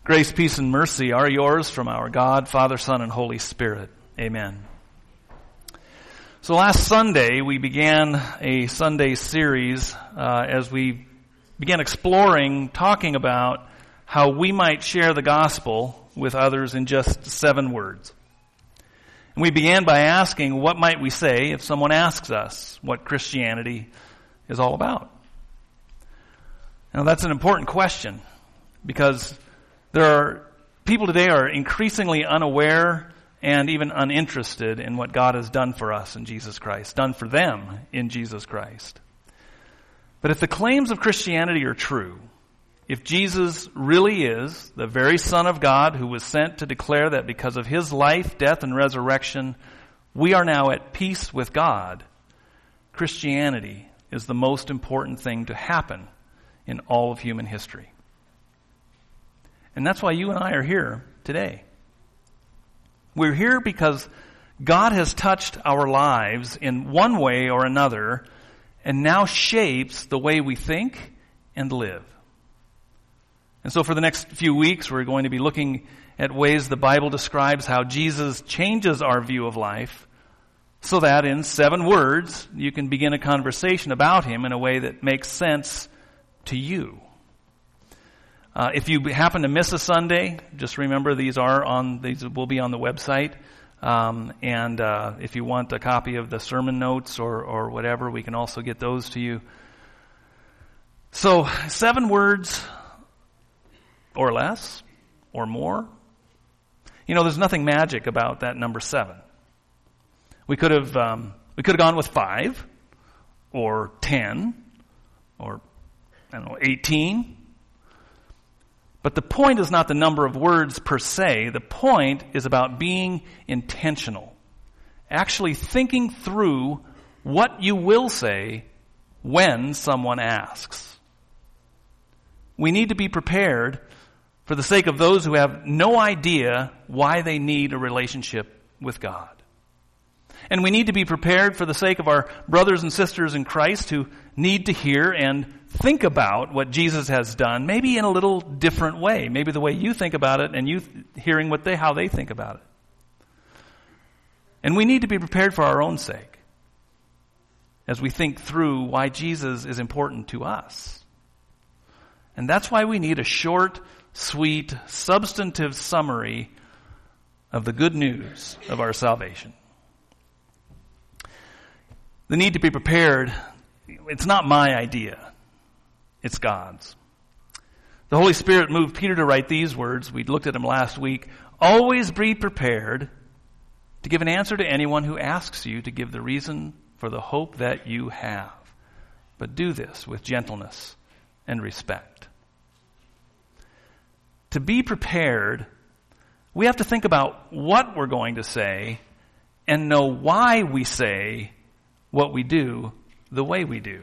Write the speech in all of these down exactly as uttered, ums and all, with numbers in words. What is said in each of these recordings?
Grace, peace, and mercy are yours from our God, Father, Son, and Holy Spirit. Amen. So last Sunday, we began a Sunday series uh, as we began exploring, talking about how we might share the gospel with others in just seven words. And we began by asking, what might we say if someone asks us what Christianity is all about? Now, that's an important question, because there are people today are increasingly unaware and even uninterested in what God has done for us in Jesus Christ, done for them in Jesus Christ. But if the claims of Christianity are true, if Jesus really is the very Son of God who was sent to declare that because of his life, death, and resurrection, we are now at peace with God, Christianity is the most important thing to happen in all of human history. And that's why you and I are here today. We're here because God has touched our lives in one way or another and now shapes the way we think and live. And so for the next few weeks, we're going to be looking at ways the Bible describes how Jesus changes our view of life so that in seven words, you can begin a conversation about him in a way that makes sense to you. Uh, if you happen to miss a Sunday, just remember these are on these will be on the website. Um, and uh, if you want a copy of the sermon notes or or whatever, we can also get those to you. So seven words or less or more. You know, there's nothing magic about that number seven. We could have um, we could have gone with five or ten or I don't know eighteen. But the point is not the number of words per se. The point is about being intentional. Actually thinking through what you will say when someone asks. We need to be prepared for the sake of those who have no idea why they need a relationship with God. And we need to be prepared for the sake of our brothers and sisters in Christ who need to hear and think about what Jesus has done, maybe in a little different way, maybe the way you think about it and you th- hearing what they how they think about it. And we need to be prepared for our own sake as we think through why Jesus is important to us. And that's why we need a short, sweet, substantive summary of the good news of our salvation. The need to be prepared, it's not my idea. It's God's. The Holy Spirit moved Peter to write these words. We looked at them last week. Always be prepared to give an answer to anyone who asks you to give the reason for the hope that you have. But do this with gentleness and respect. To be prepared, we have to think about what we're going to say and know why we say what we do the way we do.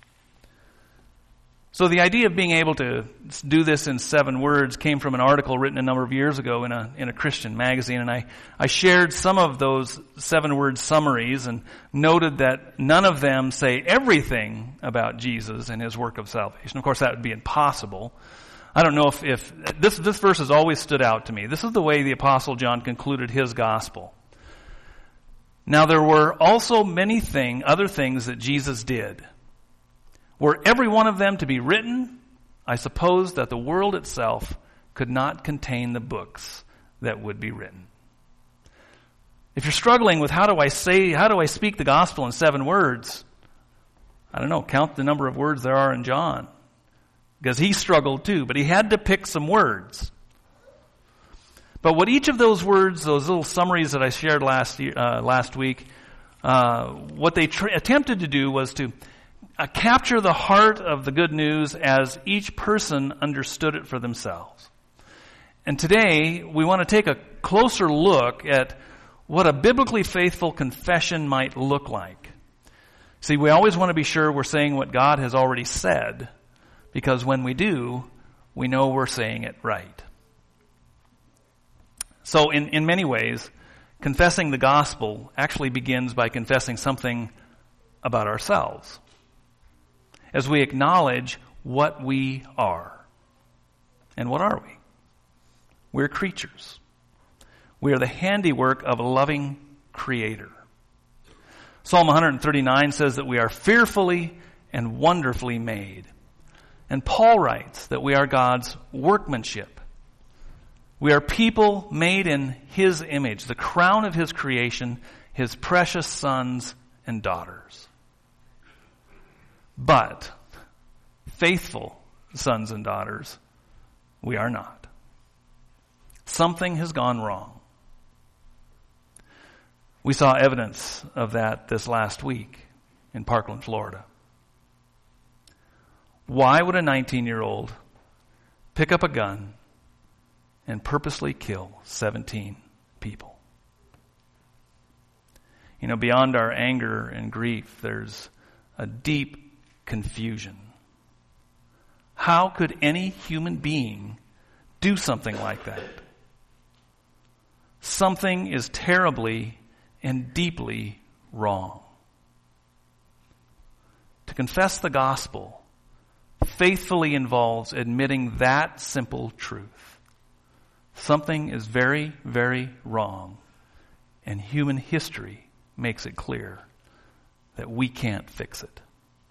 So the idea of being able to do this in seven words came from an article written a number of years ago in a in a Christian magazine, and I, I shared some of those seven-word summaries and noted that none of them say everything about Jesus and his work of salvation. Of course, that would be impossible. I don't know if, if this, this verse has always stood out to me. This is the way the Apostle John concluded his gospel. Now there were also many thing, other things that Jesus did. Were every one of them to be written, I suppose that the world itself could not contain the books that would be written. If you're struggling with how do I say, how do I speak the gospel in seven words, I don't know, count the number of words there are in John. Because he struggled too, but he had to pick some words. But what each of those words, those little summaries that I shared last year, uh, last week, uh, what they tr- attempted to do was to uh, capture the heart of the good news as each person understood it for themselves. And today, we want to take a closer look at what a biblically faithful confession might look like. See, we always want to be sure we're saying what God has already said, because when we do, we know we're saying it right. So in, in many ways, confessing the gospel actually begins by confessing something about ourselves, as we acknowledge what we are. And what are we? We're creatures. We are the handiwork of a loving Creator. Psalm one thirty-nine says that we are fearfully and wonderfully made. And Paul writes that we are God's workmanship. We are people made in His image, the crown of His creation, His precious sons and daughters. But faithful sons and daughters, we are not. Something has gone wrong. We saw evidence of that this last week in Parkland, Florida. Why would a nineteen-year-old pick up a gun and purposely kill seventeen people? You know, beyond our anger and grief, there's a deep confusion. How could any human being do something like that? Something is terribly and deeply wrong. To confess the gospel faithfully involves admitting that simple truth. Something is very, very wrong, and human history makes it clear that we can't fix it.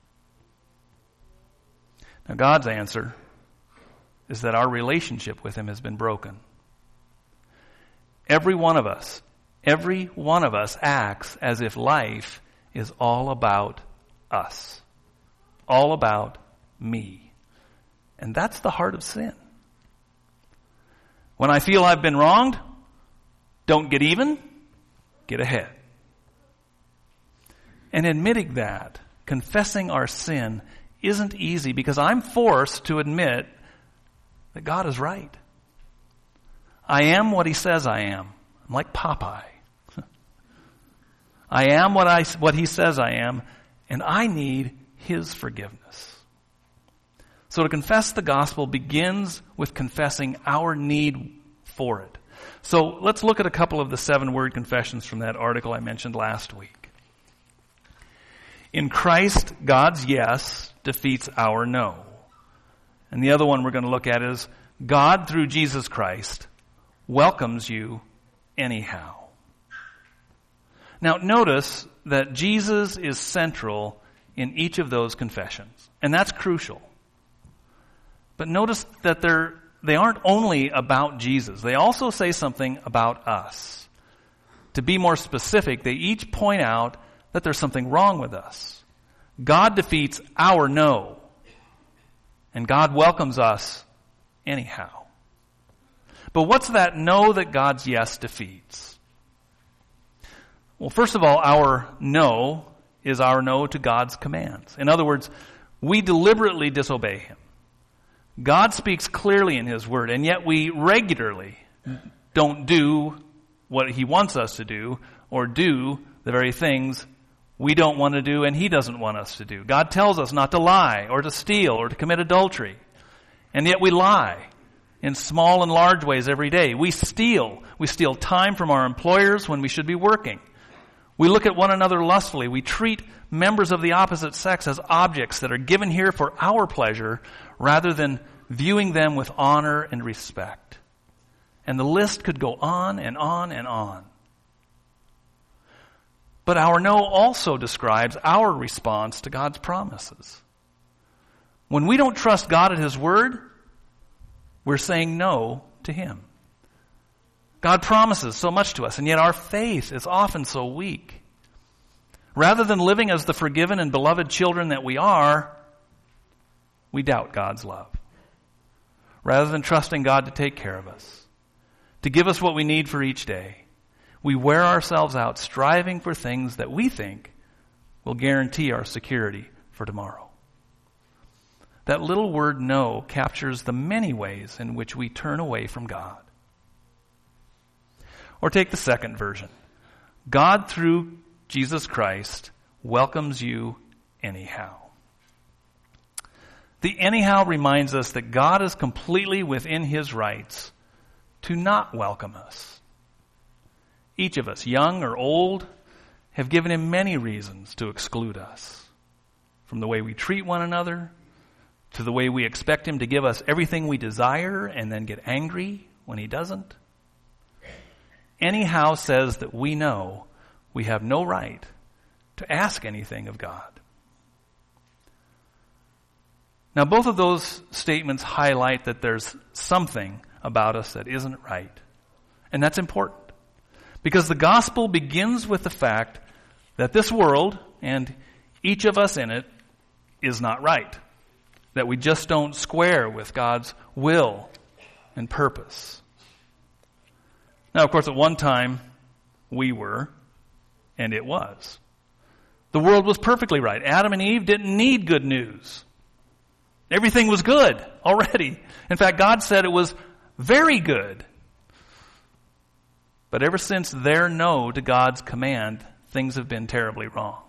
Now, God's answer is that our relationship with Him has been broken. Every one of us, every one of us acts as if life is all about us, all about me. And that's the heart of sin. When I feel I've been wronged, don't get even, get ahead. And admitting that, confessing our sin, isn't easy because I'm forced to admit that God is right. I am what He says I am. I'm like Popeye. I am what I what He says I am, and I need His forgiveness. So to confess the gospel begins with confessing our need for it. So let's look at a couple of the seven-word confessions from that article I mentioned last week. In Christ, God's yes defeats our no. And the other one we're going to look at is God, through Jesus Christ, welcomes you anyhow. Now, notice that Jesus is central in each of those confessions, and that's crucial. But notice that they're, they aren't only about Jesus. They also say something about us. To be more specific, they each point out that there's something wrong with us. God defeats our no, and God welcomes us anyhow. But what's that no that God's yes defeats? Well, first of all, our no is our no to God's commands. In other words, we deliberately disobey Him. God speaks clearly in His Word, and yet we regularly don't do what He wants us to do, or do the very things we don't want to do and He doesn't want us to do. God tells us not to lie, or to steal, or to commit adultery. And yet we lie in small and large ways every day. We steal. We steal time from our employers when we should be working. We look at one another lustfully. We treat members of the opposite sex as objects that are given here for our pleasure rather than viewing them with honor and respect. And the list could go on and on and on. But our no also describes our response to God's promises. When we don't trust God at His Word, we're saying no to Him. God promises so much to us, and yet our faith is often so weak. Rather than living as the forgiven and beloved children that we are, we doubt God's love. Rather than trusting God to take care of us, to give us what we need for each day, we wear ourselves out striving for things that we think will guarantee our security for tomorrow. That little word no captures the many ways in which we turn away from God. Or take the second version. God, through Jesus Christ, welcomes you anyhow. The anyhow reminds us that God is completely within His rights to not welcome us. Each of us, young or old, have given Him many reasons to exclude us. From the way we treat one another, to the way we expect Him to give us everything we desire and then get angry when he doesn't, anyhow says that we know we have no right to ask anything of God. Now, both of those statements highlight that there's something about us that isn't right. And that's important. Because the gospel begins with the fact that this world, and each of us in it, is not right. That we just don't square with God's will and purpose. Now, of course, at one time, we were, and it was. The world was perfectly right. Adam and Eve didn't need good news. Everything was good already. In fact, God said it was very good. But ever since their no to God's command, things have been terribly wrong.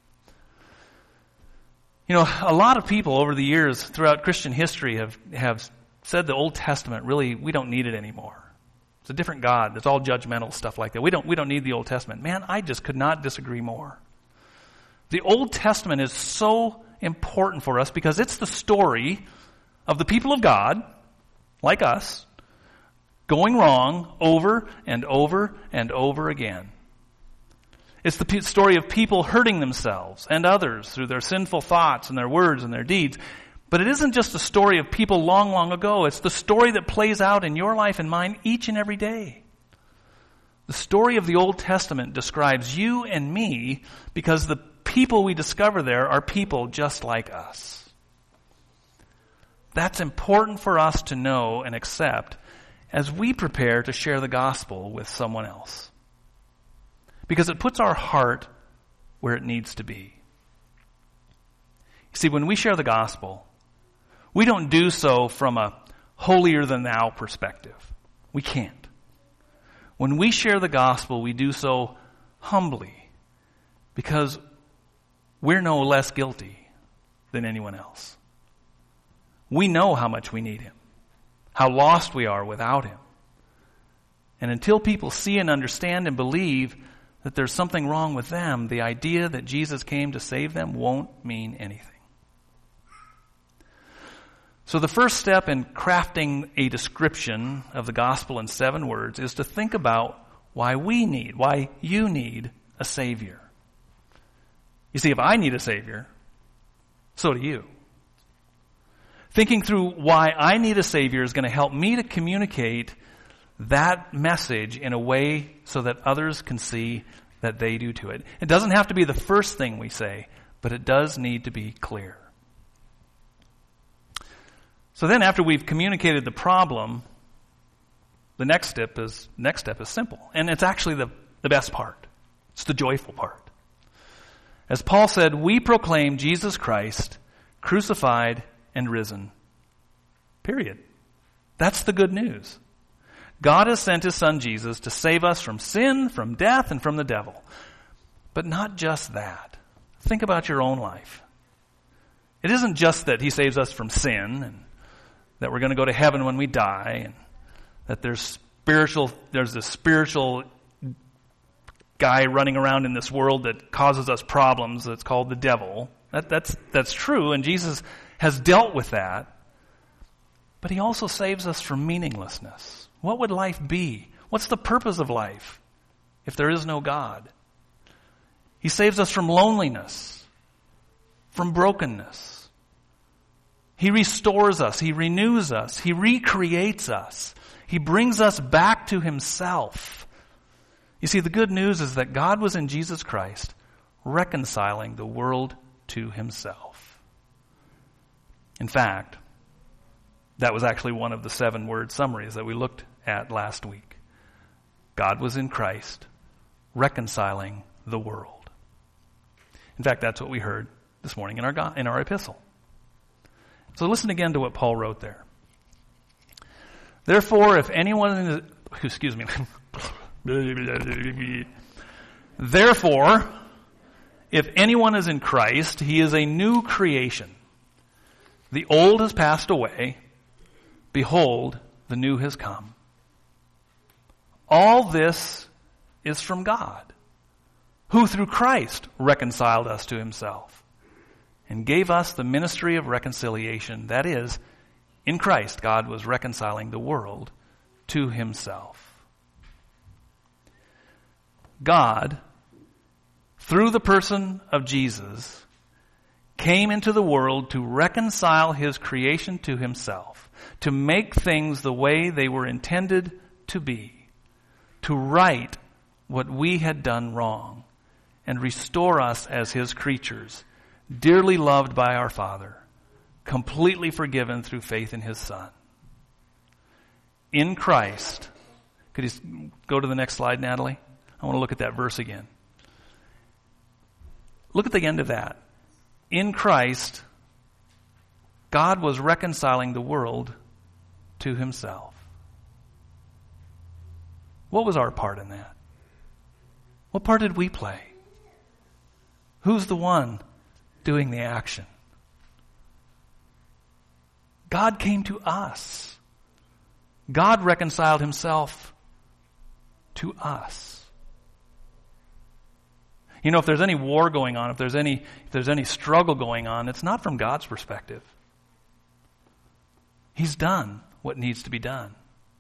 You know, a lot of people over the years throughout Christian history have, have said the Old Testament, really, we don't need it anymore. It's a different God. It's all judgmental stuff like that. We don't, we don't need the Old Testament. Man, I just could not disagree more. The Old Testament is so important for us because it's the story of the people of God, like us, going wrong over and over and over again. It's the story of people hurting themselves and others through their sinful thoughts and their words and their deeds. But it isn't just a story of people long, long ago. It's the story that plays out in your life and mine each and every day. The story of the Old Testament describes you and me because the people we discover there are people just like us. That's important for us to know and accept as we prepare to share the gospel with someone else. Because it puts our heart where it needs to be. You see, when we share the gospel, we don't do so from a holier-than-thou perspective. We can't. When we share the gospel, we do so humbly because we're no less guilty than anyone else. We know how much we need him, how lost we are without him. And until people see and understand and believe that there's something wrong with them, the idea that Jesus came to save them won't mean anything. So the first step in crafting a description of the gospel in seven words is to think about why we need, why you need a Savior. You see, if I need a Savior, so do you. Thinking through why I need a Savior is going to help me to communicate that message in a way so that others can see that they do to it. It doesn't have to be the first thing we say, but it does need to be clear. So then after we've communicated the problem, the next step is next step is simple. And it's actually the, the best part. It's the joyful part. As Paul said, we proclaim Jesus Christ crucified and risen. Period. That's the good news. God has sent his son Jesus to save us from sin, from death, and from the devil. But not just that. Think about your own life. It isn't just that he saves us from sin and that we're going to go to heaven when we die and that there's spiritual, there's this spiritual guy running around in this world that causes us problems that's called the devil. That, that's, that's true, and Jesus has dealt with that. But he also saves us from meaninglessness. What would life be? What's the purpose of life if there is no God? He saves us from loneliness, from brokenness. He restores us. He renews us. He recreates us. He brings us back to himself. You see, the good news is that God was in Jesus Christ reconciling the world to himself. In fact, that was actually one of the seven word summaries that we looked at last week. God was in Christ reconciling the world. In fact, that's what we heard this morning in our God, in our epistle. So listen again to what Paul wrote there. Therefore, if anyone is, excuse me. Therefore, if anyone is in Christ, he is a new creation. The old has passed away. Behold, the new has come. All this is from God, who through Christ reconciled us to himself and gave us the ministry of reconciliation. That is, in Christ, God was reconciling the world to himself. God, through the person of Jesus, came into the world to reconcile his creation to himself, to make things the way they were intended to be, to right what we had done wrong, and restore us as his creatures, dearly loved by our Father, completely forgiven through faith in his Son. In Christ, could you go to the next slide, Natalie? I want to look at that verse again. Look at the end of that. In Christ, God was reconciling the world to himself. What was our part in that? What part did we play? Who's the one doing the action? God came to us. God reconciled himself to us. You know, if there's any war going on, if there's any if there's any struggle going on, it's not from God's perspective. He's done what needs to be done.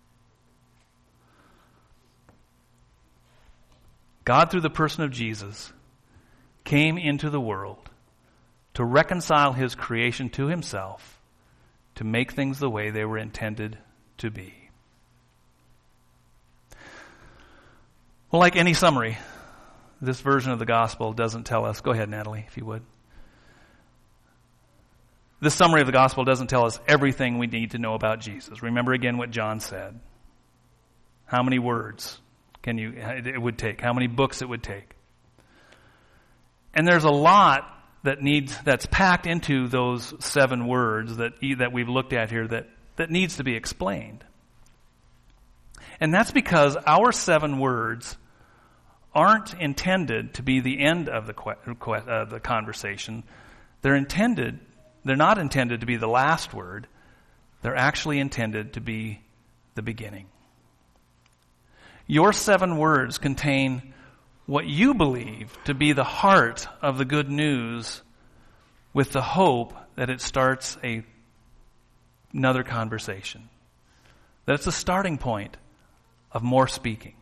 God, through the person of Jesus, came into the world to reconcile his creation to himself, to make things the way they were intended to be. Well, like any summary, this version of the gospel doesn't tell us, go ahead, Natalie, if you would. This summary of the gospel doesn't tell us everything we need to know about Jesus. Remember again what John said. How many words can you, it would take? How many books it would take? And there's a lot that needs, that's packed into those seven words that, that we've looked at here that, that needs to be explained. And that's because our seven words aren't intended to be the end of the que- uh, the conversation. They're intended, they're not intended to be the last word. They're actually intended to be the beginning. Your seven words contain what you believe to be the heart of the good news, with the hope that it starts a, another conversation. That it's a starting point of more speaking.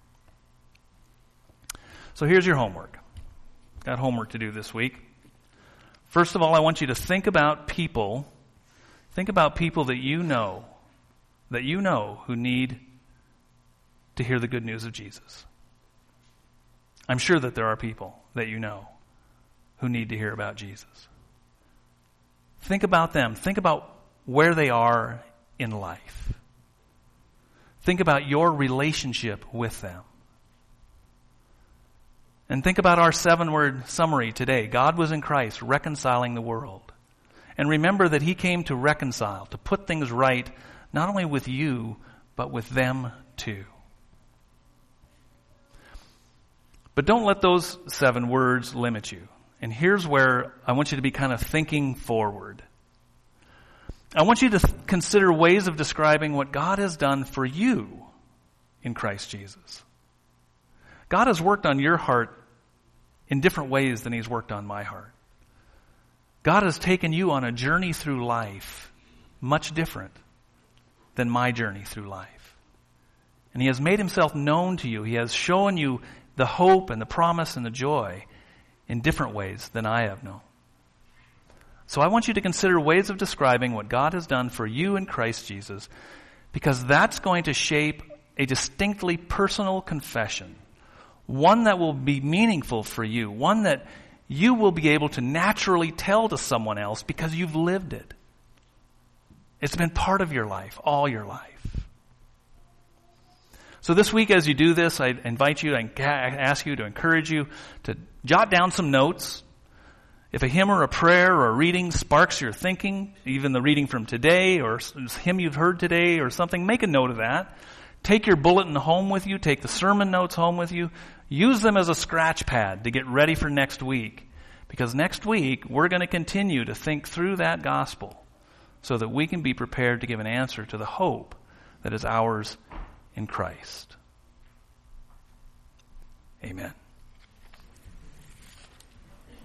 So here's your homework. Got homework to do this week. First of all, I want you to think about people. Think about people that you know, that you know who need to hear the good news of Jesus. I'm sure that there are people that you know who need to hear about Jesus. Think about them. Think about where they are in life. Think about your relationship with them. And think about our seven-word summary today. God was in Christ, reconciling the world. And remember that he came to reconcile, to put things right, not only with you, but with them too. But don't let those seven words limit you. And here's where I want you to be kind of thinking forward. I want you to th- consider ways of describing what God has done for you in Christ Jesus. God has worked on your heart in different ways than he's worked on my heart. God has taken you on a journey through life much different than my journey through life. And he has made himself known to you. He has shown you the hope and the promise and the joy in different ways than I have known. So I want you to consider ways of describing what God has done for you in Christ Jesus, because that's going to shape a distinctly personal confession, one that will be meaningful for you, one that you will be able to naturally tell to someone else because you've lived it. It's been part of your life, all your life. So this week as you do this, I invite you, I ask you to encourage you to jot down some notes. If a hymn or a prayer or a reading sparks your thinking, even the reading from today or a hymn you've heard today or something, make a note of that. Take your bulletin home with you. Take the sermon notes home with you. Use them as a scratch pad to get ready for next week. Because next week, we're going to continue to think through that gospel so that we can be prepared to give an answer to the hope that is ours in Christ. Amen.